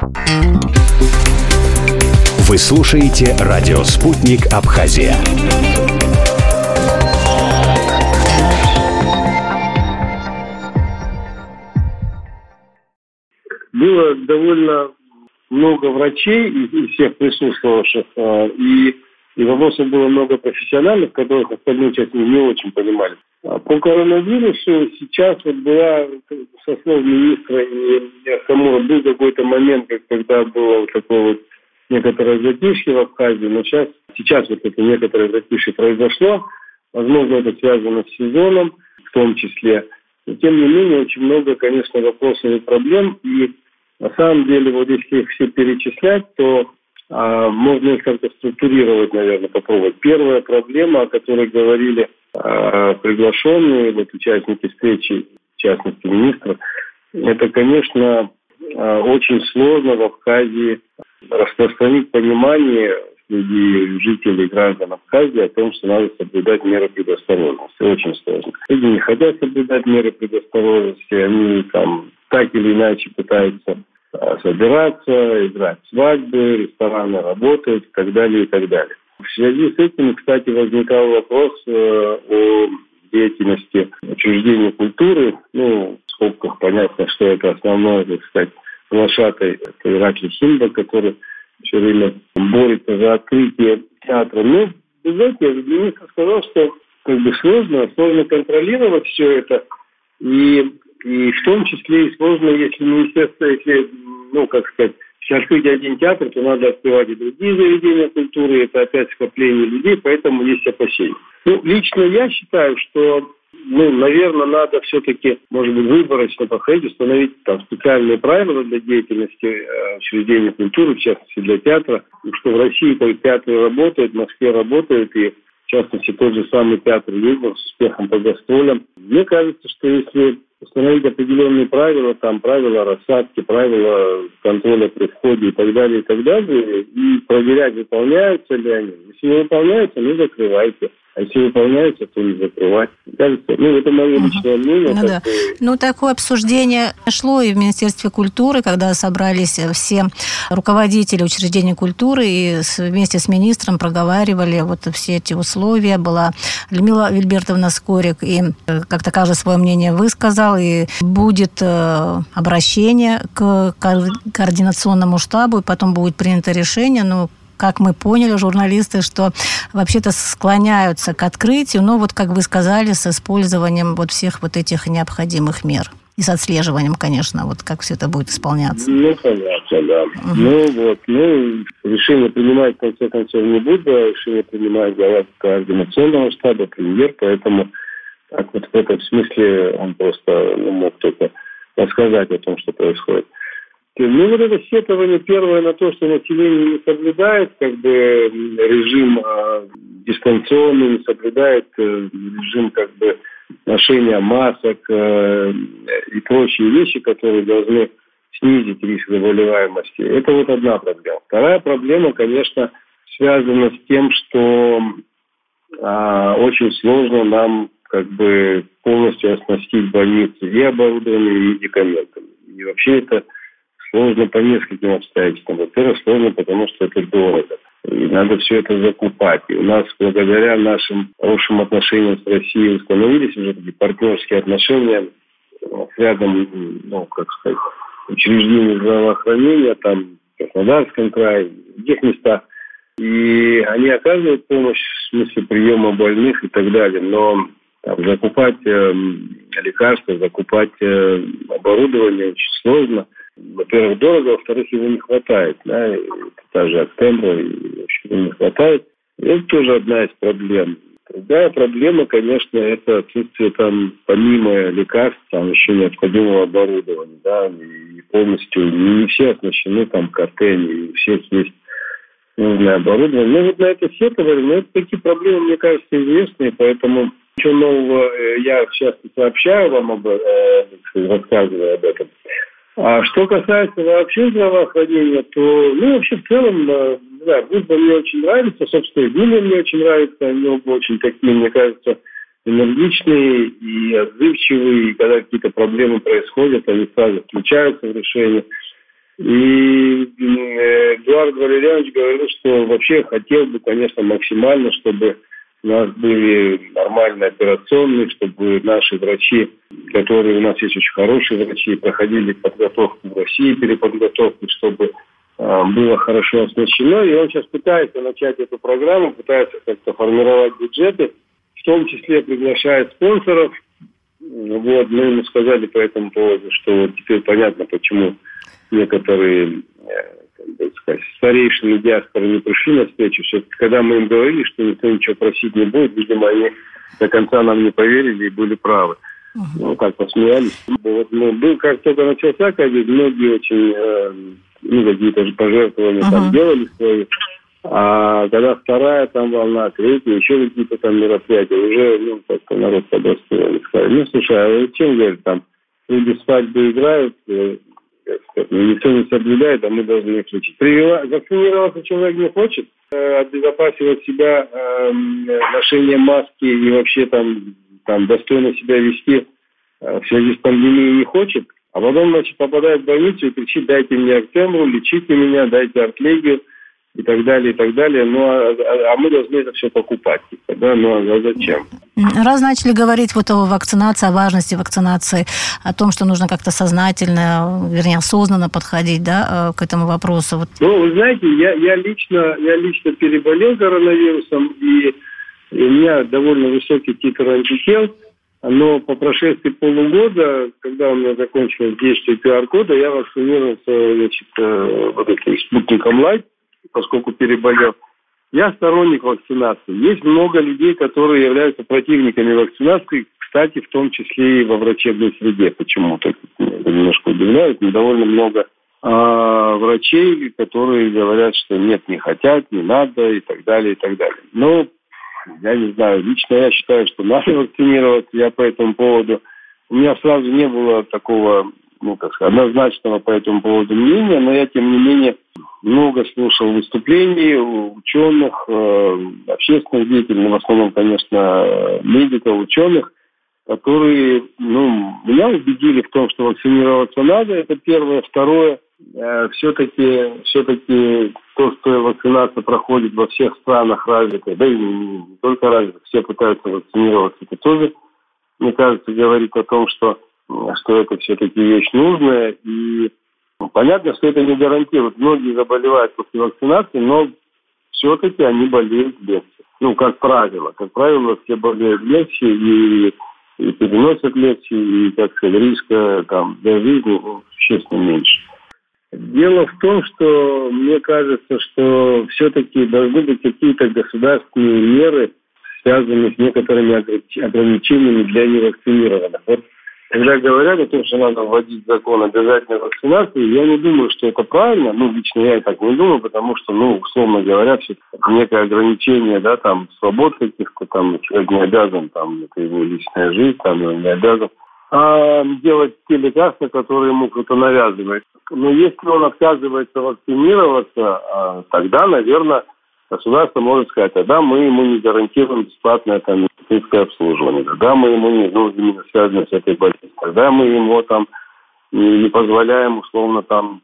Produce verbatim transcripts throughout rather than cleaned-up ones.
Вы слушаете радио «Спутник Абхазия». Было довольно много врачей из всех присутствовавших, и, и вопросов было много профессиональных, которых остальные участники не очень понимали. По коронавирусу сейчас вот была, со слов министра и Хамура, был какой-то момент, когда было вот такое вот некоторое затишье в Абхазии, но сейчас, сейчас вот это некоторое затишье произошло. Возможно, это связано с сезоном в том числе. Но, тем не менее, очень много, конечно, вопросов и проблем. И на самом деле, вот если их все перечислять, то а, можно их как-то структурировать, наверное, попробовать. Первая проблема, о которой говорили а, приглашенные вот, участники встречи, в частности, министра, это, конечно, а, очень сложно в Абхазии распространить понимание среди жителей, граждан Абхазии о том, что надо соблюдать меры предосторожности. Очень сложно. Люди не хотят соблюдать меры предосторожности, они там так или иначе пытаются а, собираться, играть в свадьбы, рестораны работают и так далее, и так далее. В связи с этим, кстати, возникал вопрос э, о деятельности учреждений культуры. Ну, в скобках понятно, что это основное, так сказать, глашатай, это Ираклий Симба, который все время борется за открытие театра. Ну, вы знаете, министр сказал, что как бы сложно, сложно контролировать все это. И, и в том числе и сложно, если министерство, если, ну, как сказать, если открыть один театр, то надо открывать и другие заведения культуры, это опять скопление людей, поэтому есть опасения. Ну, лично я считаю, что, ну, наверное, надо все-таки, может быть, выборочно подходить, установить там специальные правила для деятельности э, учреждений культуры, в частности, для театра, и что в России только театры работают, в Москве работают, и в частности, тот же самый театр ездил с успехом по гастролям. Мне кажется, что если установить определенные правила, там правила рассадки, правила контроля при входе и так далее, и так далее, и проверять, выполняются ли они. Если не выполняются, ну, закрывайте. А если выполняются, то не закрывать. Кажется, ну, это мое личное мнение. Ну, да. бы... ну, такое обсуждение шло и в Министерстве культуры, когда собрались все руководители учреждений культуры и вместе с министром проговаривали вот все эти условия. Была Людмила Вильбертовна Скорик, и как-то каждый свое мнение высказал, и будет обращение к координационному штабу, и потом будет принято решение, ну, как мы поняли, журналисты, что вообще-то склоняются к открытию, но вот, как вы сказали, с использованием вот всех вот этих необходимых мер. И с отслеживанием, конечно, вот как все это будет исполняться. Ну, понятно, да. Угу. Ну, вот, ну, решение принимать, в конце концов, не буду, а решение принимает глава координационного штаба, премьер, поэтому так вот в этом смысле он просто ну, мог только рассказать о том, что происходит. Ну, вот это сетование первое на то, что население не соблюдает как бы режим э, дистанционный, не соблюдает э, режим как бы ношения масок э, и прочие вещи, которые должны снизить риск заболеваемости. Это вот одна проблема. Вторая проблема, конечно, связана с тем, что э, очень сложно нам как бы полностью оснастить больницы и оборудованием, и медикаментами. И вообще это сложно по нескольким обстоятельствам. Во-первых, сложно, потому что это дорого. И надо все это закупать. И у нас, благодаря нашим хорошим отношениям с Россией, установились уже такие партнерские отношения с рядом, ну, как сказать, учреждений здравоохранения, там, в Краснодарском крае, в других местах. И они оказывают помощь в смысле приема больных и так далее. Но там, закупать э, лекарства, закупать э, оборудование очень сложно. Во-первых, дорого, во-вторых, его не хватает. Да? И та же Актембра, и, в общем, его не хватает. И это тоже одна из проблем. Другая проблема, конечно, это отсутствие там, помимо лекарств, там еще необходимого оборудования. Да? И полностью не все оснащены там картелями, и у всех есть нужное оборудование. Но вот на это сетовали, но это такие проблемы, мне кажется, известные, поэтому ничего нового я часто сообщаю вам об этом, рассказываю об этом. А что касается вообще здравоохранения, то, ну, вообще в целом, не знаю, Будда мне очень нравится, собственно, и Дуня мне очень нравится, они оба очень такие, мне кажется, энергичные и отзывчивые, и когда какие-то проблемы происходят, они сразу включаются в решение. И Эдуард Валерьянович говорил, что вообще хотел бы, конечно, максимально, чтобы у нас были нормальные операционные, чтобы наши врачи, которые у нас есть очень хорошие врачи, проходили подготовку в России, переподготовку, чтобы э, было хорошо оснащено. И он сейчас пытается начать эту программу, пытается как-то формировать бюджеты, в том числе приглашает спонсоров. Вот, мы ему сказали по этому поводу, что вот теперь понятно, почему некоторые, как бы сказать, старейшины диаспоры не пришли на встречу. Все-таки, когда мы им говорили, что никто ничего просить не будет, видимо, они до конца нам не поверили и были правы. Uh-huh. Ну, как посмеялись. Вот, ну, был, как только начался ковид, многие очень, э, ну, какие-то же пожертвования uh-huh. там делали свои. А когда вторая там волна, третья, еще какие-то там мероприятия, уже, ну, как-то народ подрастил. Сказали, ну, слушай, а чем, говорит, там, люди свадьбы играют, никто не соблюдает, а мы должны их лечить. Привела, вакцинироваться человек не хочет, э, обезопасивать себя э, ношением маски и вообще там, там достойно себя вести э, в связи с пандемией не хочет, а потом, значит, попадает в больницу и кричит: дайте мне Актемру, лечите меня, дайте Артлегию и так далее, и так далее. Ну, а, а мы должны это все покупать. Типа, да? Ну, а зачем? Раз начали говорить вот о вакцинации, о важности вакцинации, о том, что нужно как-то сознательно, вернее, осознанно подходить, да, к этому вопросу. Вот. Ну, вы знаете, я, я, лично, я лично переболел коронавирусом, и, и у меня довольно высокий титр антител, но по прошествии полугода, когда у меня закончилось действие ку ар-кода, я вакцинировался, значит, вот этим спутником Лайт, поскольку переболел. Я сторонник вакцинации. Есть много людей, которые являются противниками вакцинации, кстати, в том числе и во врачебной среде. Почему-то это немножко удивляет, но довольно много а, врачей, которые говорят, что нет, не хотят, не надо и так далее, и так далее. Но я не знаю, лично я считаю, что надо вакцинироваться. Я по этому поводу... У меня сразу не было такого, ну, так сказать, однозначного по этому поводу мнения, но я, тем не менее, много слушал выступлений ученых, э, общественных деятелей, в основном, конечно, медиков, ученых, которые, ну, меня убедили в том, что вакцинироваться надо. Это первое. Второе, э, все-таки, все-таки то, что вакцинация проходит во всех странах развитых, да и не, не только развитых, все пытаются вакцинироваться, это тоже, мне кажется, говорит о том, что, что это все-таки вещь нужная. И понятно, что это не гарантирует. Многие заболевают после вакцинации, но все-таки они болеют легче. Ну, как правило. Как правило, все болеют легче и, и переносят легче, и, как сказать, риска там, для жизни ну, существенно меньше. Дело в том, что мне кажется, что все-таки должны быть какие-то государственные меры, связанные с некоторыми ограничениями для невакцинированных. Вот когда говорят о том, что надо вводить закон обязательной вакцинации, я не думаю, что это правильно. Ну, лично я и так не думаю, потому что, ну, условно говоря, все некое ограничение, да, там, свобод каких-то, там, человек не обязан, там, это его личная жизнь, там, он не обязан а делать те лекарства, которые ему кто-то навязывает. Но если он отказывается вакцинироваться, тогда, наверное, государство может сказать: а да, мы ему не гарантируем бесплатное там медицинское обслуживание, да, мы ему не, ну, именно связано с этой болезнью, тогда мы ему там не, не позволяем условно там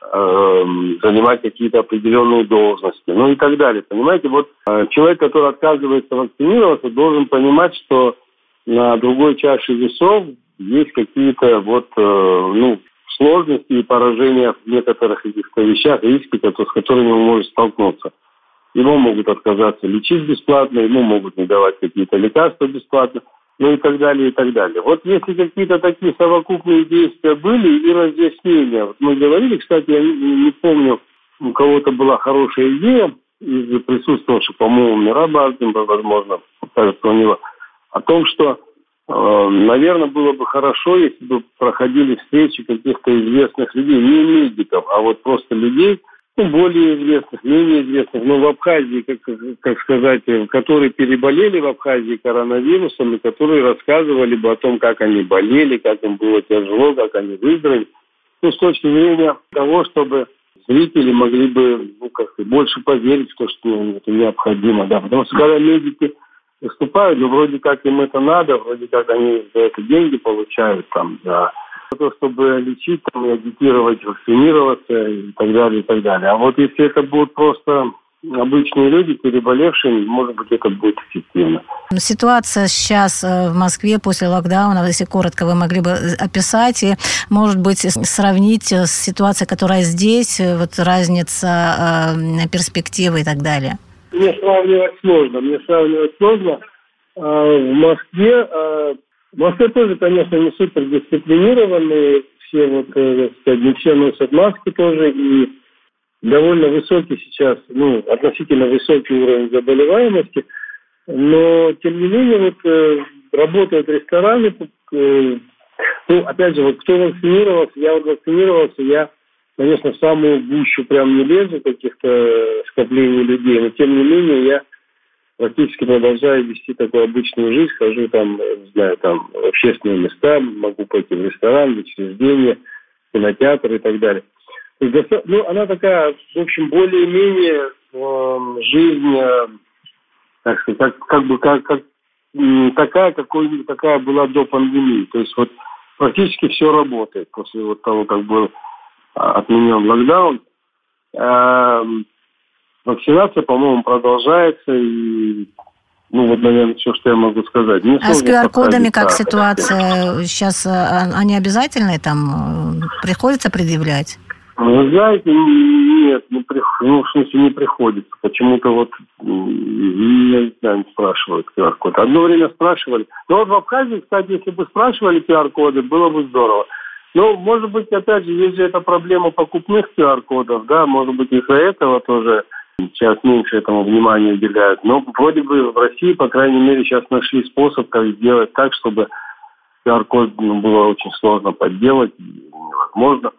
э, занимать какие-то определенные должности, ну и так далее. Понимаете, вот э, человек, который отказывается вакцинироваться, должен понимать, что на другой чаше весов есть какие-то вот э, ну сложности и поражения в некоторых каких-то вещах, риски, с которыми он может столкнуться. Ему могут отказаться лечить бесплатно, ему могут не давать какие-то лекарства бесплатно, ну и так далее, и так далее. Вот если какие-то такие совокупные действия были и разъяснения, вот мы говорили, кстати, я не, не помню, у кого-то была хорошая идея из присутствовавших, по-моему, Мирабадзе, возможно, кажется, у него, о том, что, э, наверное, было бы хорошо, если бы проходили встречи каких-то известных людей, не медиков, а вот просто людей, ну, более известных, менее известных, но в Абхазии, как, как сказать, которые переболели в Абхазии коронавирусом и которые рассказывали бы о том, как они болели, как им было тяжело, как они выздоровели. Ну, с точки зрения того, чтобы зрители могли бы, ну, как больше поверить в то, что это необходимо, да, потому что когда медики выступают, ну, вроде как им это надо, вроде как они за это деньги получают, там, за для того, чтобы лечить, там, и агитировать, вакцинироваться и так далее, и так далее. А вот если это будут просто обычные люди, переболевшие, может быть, это будет эффективно. Ситуация сейчас в Москве после локдауна, если коротко вы могли бы описать, и, может быть, сравнить с ситуацией, которая здесь, вот разница э, перспективы и так далее? Мне сравнивать сложно. Мне сравнивать сложно. В Москве, в Москве тоже, конечно, не супер дисциплинированные, все вот, так сказать, не все носят маски тоже, и довольно высокий сейчас, ну, относительно высокий уровень заболеваемости, но, тем не менее, вот, э, работают рестораны, э, ну, опять же, вот, кто вакцинировался, я вот вакцинировался, я, конечно, в самую гущу прям не лезу каких-то скоплений людей, но, тем не менее, я практически продолжаю вести такую обычную жизнь, хожу там, не знаю, там, в общественные места, могу пойти в ресторан, в учреждение, в кинотеатр и так далее. Ну, она такая, в общем, более-менее э, жизнь, э, так сказать, как, как бы как, как такая, какой, какая была до пандемии. То есть вот практически все работает после вот того, как был отменен локдаун. Э, вакцинация, по-моему, продолжается, и ну вот, наверное, все, что я могу сказать. Мне а с ку ар кодами как ситуация? Сейчас они обязательные там приходится предъявлять? Вы знаете, нет, не при... ну, в смысле, не приходится. Почему-то вот, я не знаю, спрашивают ку ар код. Одно время спрашивали. Но вот в Абхазии, кстати, если бы спрашивали ку ар коды, было бы здорово. Но, может быть, опять же, есть же эта проблема покупных ку ар кодов, да, может быть, из-за этого тоже сейчас меньше этому внимания уделяют. Но вроде бы в России, по крайней мере, сейчас нашли способ, как сделать так, чтобы ку ар код ну, было очень сложно подделать, невозможно.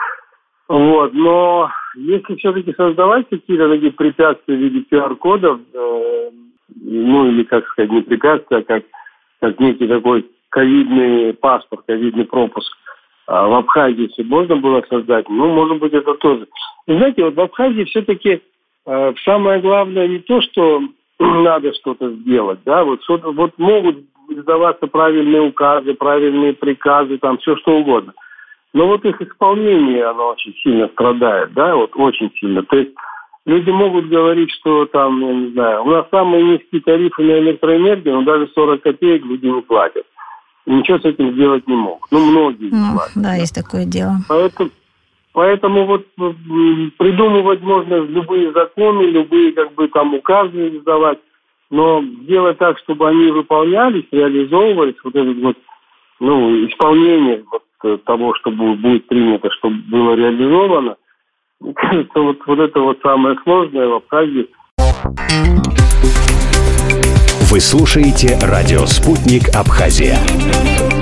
Вот, но если все-таки создавать какие-то такие препятствия в виде ку ар кодов, э, ну или, как сказать, не препятствия, а как, как некий такой ковидный паспорт, ковидный пропуск, а в Абхазии если можно было создать, ну, может быть, это тоже. И знаете, вот в Абхазии все-таки э, самое главное не то, что надо что-то сделать, да, вот, что-то, вот могут издаваться правильные указы, правильные приказы, там все что угодно. Но вот их исполнение, оно очень сильно страдает, да, вот очень сильно. То есть люди могут говорить, что там, я не знаю, у нас самые низкие тарифы на электроэнергию, но даже сорок копеек люди не платят. И ничего с этим сделать не могут. Ну, многие не ну, платят. Да, да, есть такое дело. Поэтому, поэтому вот придумывать можно любые законы, любые как бы там указы издавать, но делать так, чтобы они выполнялись, реализовывались, вот это вот, ну, исполнение вот, того, что будет принято, чтобы было реализовано, кажется, вот, вот это вот самое сложное в Абхазии. Вы слушаете радио «Спутник Абхазия».